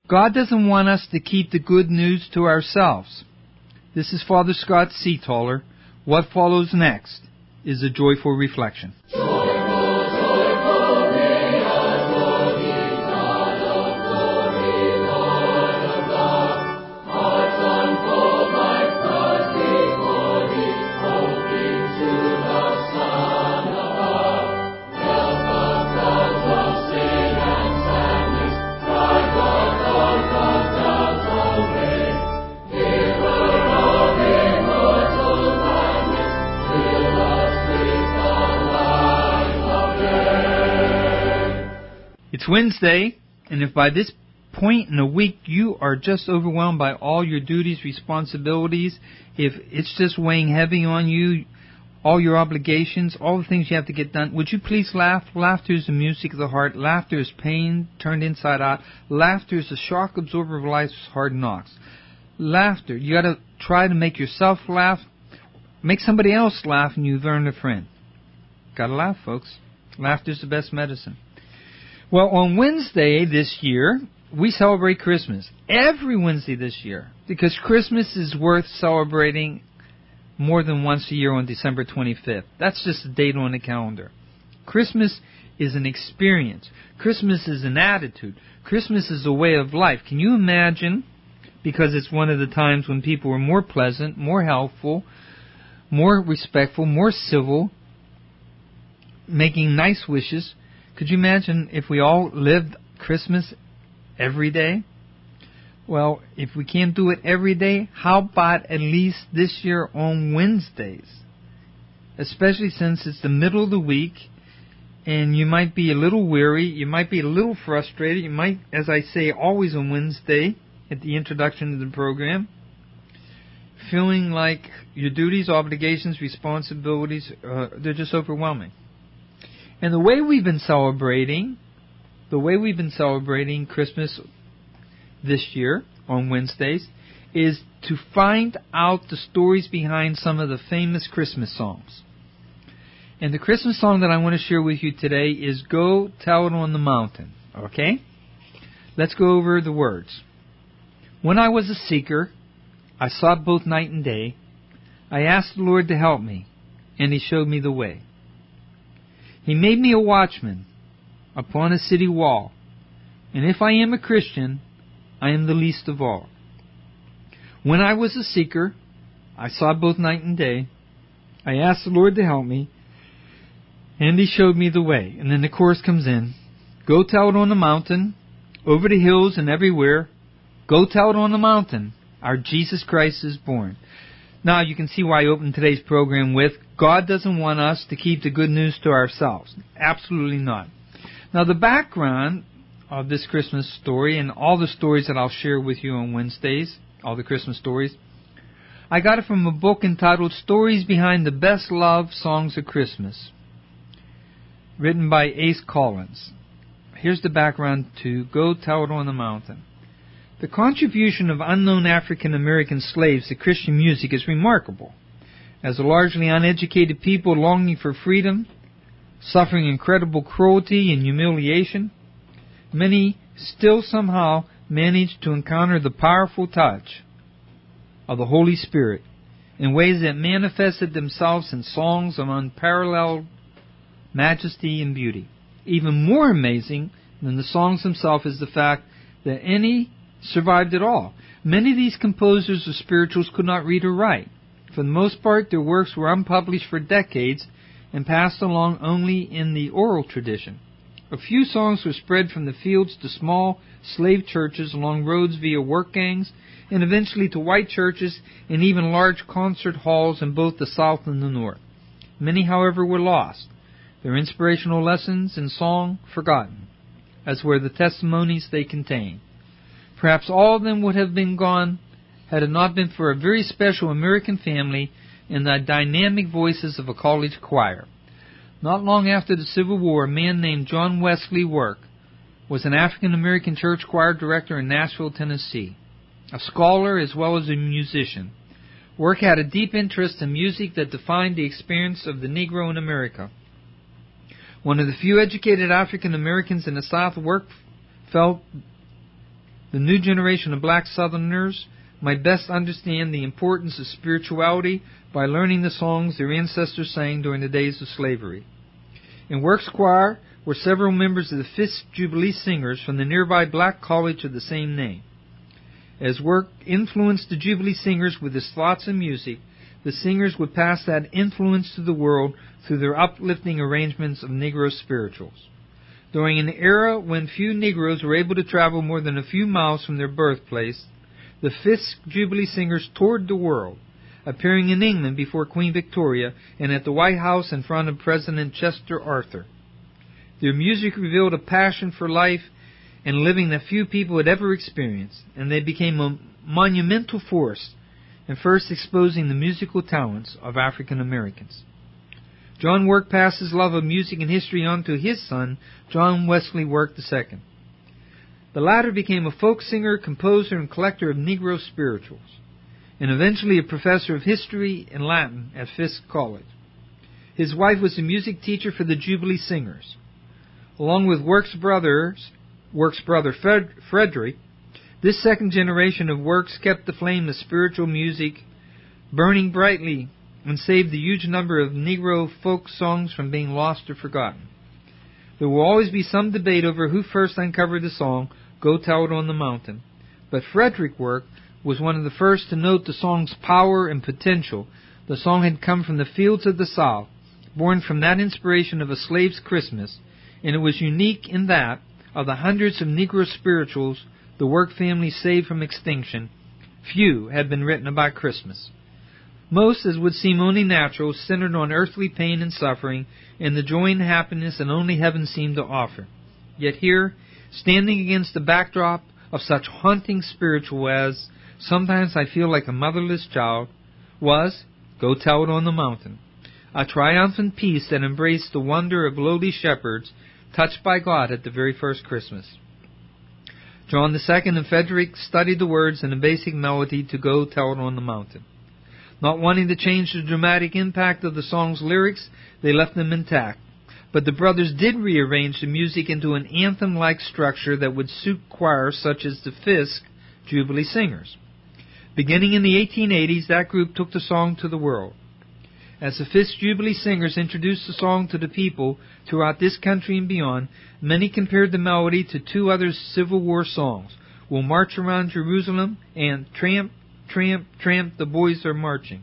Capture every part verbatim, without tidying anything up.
God doesn't want us to keep the good news to ourselves. This is Father Scott Seataller. What follows next is a joyful reflection. It's Wednesday, and if by this point in the week you are just overwhelmed by all your duties, responsibilities, if it's just weighing heavy on you, all your obligations, all the things you have to get done, would you please laugh? Laughter is the music of the heart. Laughter is pain turned inside out. Laughter is the shock absorber of life's hard knocks. Laughter, you got to try to make yourself laugh, make somebody else laugh, and you've earned a friend. Got to laugh, folks. Laughter is the best medicine. Well, on Wednesday this year, we celebrate Christmas. Every Wednesday this year. Because Christmas is worth celebrating more than once a year on December twenty-fifth. That's just a date on the calendar. Christmas is an experience. Christmas is an attitude. Christmas is a way of life. Can you imagine, because it's one of the times when people were more pleasant, more helpful, more respectful, more civil, making nice wishes. Could you imagine if we all lived Christmas every day? Well, if we can't do it every day, how about at least this year on Wednesdays? Especially since it's the middle of the week and you might be a little weary, you might be a little frustrated, you might, as I say, always on Wednesday at the introduction to the program, feeling like your duties, obligations, responsibilities, uh, they're just overwhelming. And the way we've been celebrating, the way we've been celebrating Christmas this year on Wednesdays is to find out the stories behind some of the famous Christmas songs. And the Christmas song that I want to share with you today is Go Tell It on the Mountain. Okay? Let's go over the words. When I was a seeker, I sought both night and day. I asked the Lord to help me, and He showed me the way. He made me a watchman upon a city wall, and if I am a Christian, I am the least of all. When I was a seeker, I sought both night and day. I asked the Lord to help me, and He showed me the way. And then the chorus comes in. Go tell it on the mountain, over the hills and everywhere. Go tell it on the mountain, our Jesus Christ is born. Now you can see why I opened today's program with, God doesn't want us to keep the good news to ourselves. Absolutely not. Now the background of this Christmas story and all the stories that I'll share with you on Wednesdays, all the Christmas stories, I got it from a book entitled Stories Behind the Best Love Songs of Christmas, written by Ace Collins. Here's the background to Go Tell It on the Mountain. The contribution of unknown African American slaves to Christian music is remarkable. As a largely uneducated people longing for freedom, suffering incredible cruelty and humiliation, many still somehow managed to encounter the powerful touch of the Holy Spirit in ways that manifested themselves in songs of unparalleled majesty and beauty. Even more amazing than the songs themselves is the fact that any survived at all. Many of these composers of spirituals could not read or write. For the most part, their works were unpublished for decades and passed along only in the oral tradition. A few songs were spread from the fields to small slave churches along roads via work gangs, and eventually to white churches and even large concert halls in both the South and the North. Many, however, were lost, their inspirational lessons in song forgotten, as were the testimonies they contained. Perhaps all of them would have been gone had it not been for a very special American family and the dynamic voices of a college choir. Not long after the Civil War, a man named John Wesley Work was an African-American church choir director in Nashville, Tennessee, a scholar as well as a musician. Work had a deep interest in music that defined the experience of the Negro in America. One of the few educated African-Americans in the South, Work felt the new generation of black Southerners might best understand the importance of spirituality by learning the songs their ancestors sang during the days of slavery. In Works Choir were several members of the Fisk Jubilee Singers from the nearby black college of the same name. As Work influenced the Jubilee Singers with his thoughts and music, the singers would pass that influence to the world through their uplifting arrangements of Negro spirituals. During an era when few Negroes were able to travel more than a few miles from their birthplace, the Fisk Jubilee Singers toured the world, appearing in England before Queen Victoria and at the White House in front of President Chester Arthur. Their music revealed a passion for life and living that few people had ever experienced, and they became a monumental force in first exposing the musical talents of African Americans. John Work passed his love of music and history on to his son, John Wesley Work the Second. The latter became a folk singer, composer, and collector of Negro spirituals, and eventually a professor of history and Latin at Fisk College. His wife was a music teacher for the Jubilee Singers. Along with Work's brothers, Work's brother Fred, Frederick, this second generation of Works kept the flame of spiritual music burning brightly and saved the huge number of Negro folk songs from being lost or forgotten. There will always be some debate over who first uncovered the song, Go Tell It on the Mountain, but Frederick Work was one of the first to note the song's power and potential. The song had come from the fields of the South, born from that inspiration of a slave's Christmas, and it was unique in that, of the hundreds of Negro spirituals the Work family saved from extinction, few had been written about Christmas. Most, as would seem only natural, centered on earthly pain and suffering and the joy and happiness that only heaven seemed to offer. Yet here, standing against the backdrop of such haunting spiritual as, Sometimes I Feel Like a Motherless Child, was Go Tell It on the Mountain, a triumphant piece that embraced the wonder of lowly shepherds touched by God at the very first Christmas. John the Second and Frederick studied the words and the basic melody to Go Tell It on the Mountain. Not wanting to change the dramatic impact of the song's lyrics, they left them intact. But the brothers did rearrange the music into an anthem-like structure that would suit choirs such as the Fisk Jubilee Singers. Beginning in the eighteen eighties, that group took the song to the world. As the Fisk Jubilee Singers introduced the song to the people throughout this country and beyond, many compared the melody to two other Civil War songs, We'll March Around Jerusalem and Tramp, Tramp, Tramp, the Boys Are Marching.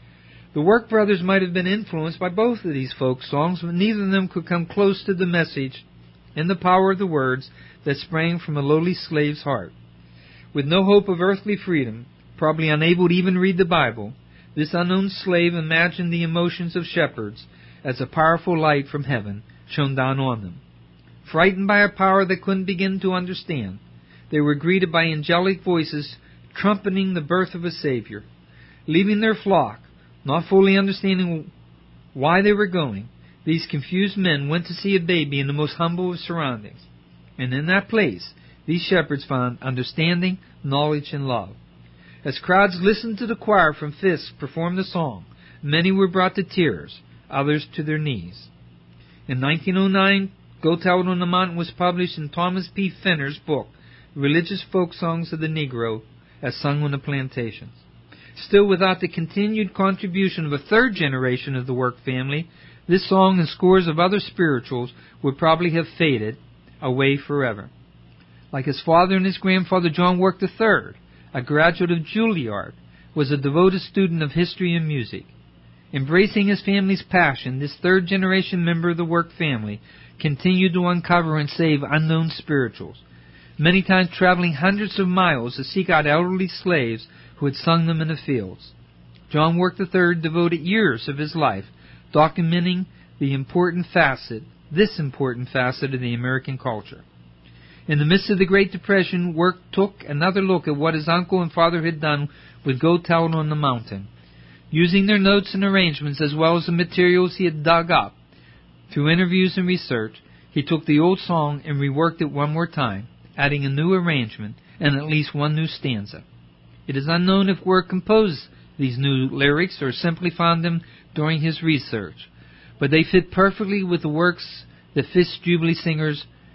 The Work brothers might have been influenced by both of these folk songs, but neither of them could come close to the message and the power of the words that sprang from a lowly slave's heart. With no hope of earthly freedom, probably unable to even read the Bible, this unknown slave imagined the emotions of shepherds as a powerful light from heaven shone down on them. Frightened by a power they couldn't begin to understand, they were greeted by angelic voices trumpeting the birth of a Savior. Leaving their flock, not fully understanding why they were going, these confused men went to see a baby in the most humble of surroundings. And in that place, these shepherds found understanding, knowledge, and love. As crowds listened to the choir from Fisk perform the song, many were brought to tears, others to their knees. In nineteen oh nine, Go Tell It on the Mountain was published in Thomas P. Fenner's book, Religious Folk Songs of the Negro, as sung on the plantations. Still, without the continued contribution of a third generation of the Work family, this song and scores of other spirituals would probably have faded away forever. Like his father and his grandfather, John Work the Third, a graduate of Juilliard, was a devoted student of history and music. Embracing his family's passion, this third-generation member of the Work family continued to uncover and save unknown spirituals, many times traveling hundreds of miles to seek out elderly slaves who had sung them in the fields. John Work the Third devoted years of his life documenting the important facet, this important facet of the American culture. In the midst of the Great Depression, Work took another look at what his uncle and father had done with Go Tell It on the Mountain. Using their notes and arrangements as well as the materials he had dug up through interviews and research, he took the old song and reworked it one more time, adding a new arrangement and at least one new stanza. It is unknown if Work composed these new lyrics or simply found them during his research, but they fit perfectly with the works the Fisk Jubilee Singers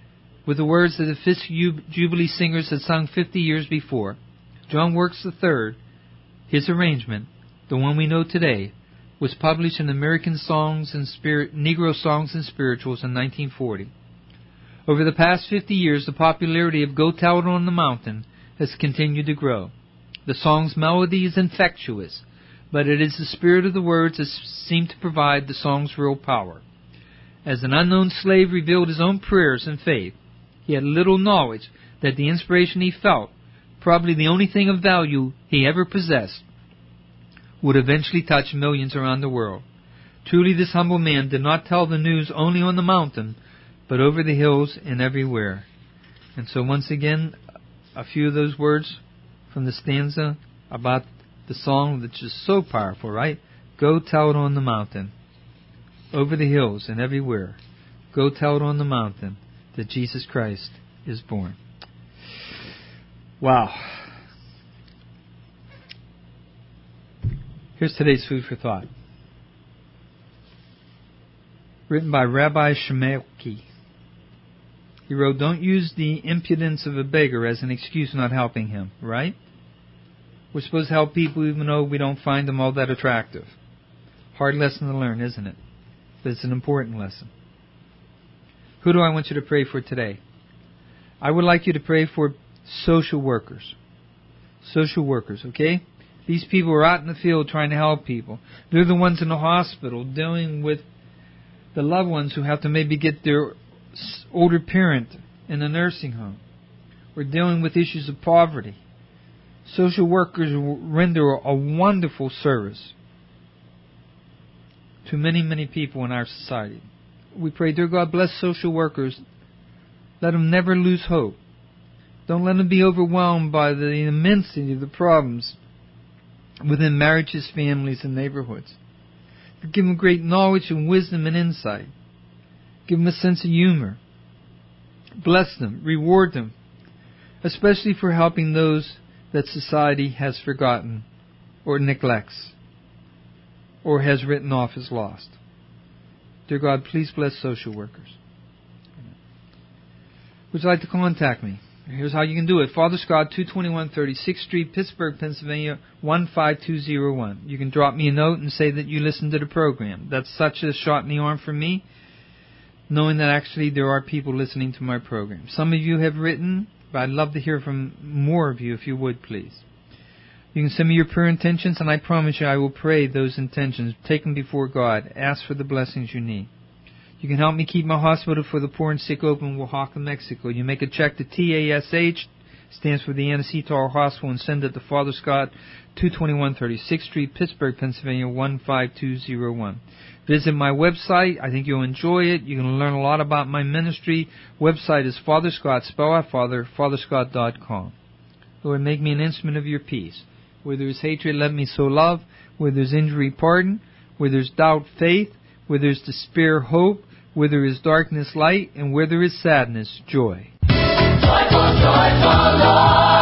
with the words that the Fisk Jubilee Singers had sung fifty years before. John Works the third, his arrangement, the one we know today, was published in American Songs and Spirit, Negro Songs and Spirituals in nineteen forty. Over the past fifty years, the popularity of Go Tell It on the Mountain has continued to grow. The song's melody is infectious, but it is the spirit of the words that seem to provide the song's real power. As an unknown slave revealed his own prayers and faith, he had little knowledge that the inspiration he felt, probably the only thing of value he ever possessed, would eventually touch millions around the world. Truly, this humble man did not tell the news only on the mountain, but over the hills and everywhere. And so once again, a few of those words from the stanza about the song, which is so powerful, right? Go tell it on the mountain, over the hills and everywhere. Go tell it on the mountain that Jesus Christ is born. Wow. Here's today's food for thought. Written by Rabbi Shemelki. He wrote, don't use the impudence of a beggar as an excuse not helping him, right? We're supposed to help people even though we don't find them all that attractive. Hard lesson to learn, isn't it? But it's an important lesson. Who do I want you to pray for today? I would like you to pray for social workers. Social workers, okay? These people are out in the field trying to help people. They're the ones in the hospital dealing with the loved ones who have to maybe get their older parent in a nursing home. We're dealing with issues of poverty. Social workers render a wonderful service to many, many people in our society. We pray, dear God, bless social workers. Let them never lose hope. Don't let them be overwhelmed by the immensity of the problems within marriages, families, and neighborhoods. Give them great knowledge and wisdom and insight. Give them a sense of humor. Bless them, reward them, especially for helping those that society has forgotten or neglects or has written off as lost. Dear God, please bless social workers. Would you like to contact me? Here's how you can do it. Father Scott, two twenty-one thirty-sixth Street, Pittsburgh, Pennsylvania, one five two zero one. You can drop me a note and say that you listened to the program. That's such a shot in the arm for me, knowing that actually there are people listening to my program. Some of you have written, but I'd love to hear from more of you if you would, please. You can send me your prayer intentions, and I promise you I will pray those intentions. Take them before God. Ask for the blessings you need. You can help me keep my hospital for the poor and sick open in Oaxaca, Mexico. You make a check to T A S H, stands for the Anna Cetar Hospital, and send it to Father Scott, two twenty-one thirty-sixth Street, Pittsburgh, Pennsylvania, one five two zero one. Visit my website. I think you'll enjoy it. You can learn a lot about my ministry. Website is Father Scott, spell out Father, father scott dot com. Lord, make me an instrument of your peace. Where there is hatred, let me sow love. Where there's injury, pardon. Where there's doubt, faith. Where there's despair, hope. Where there is darkness, light. And where there is sadness, joy. Joyful, joyful Lord.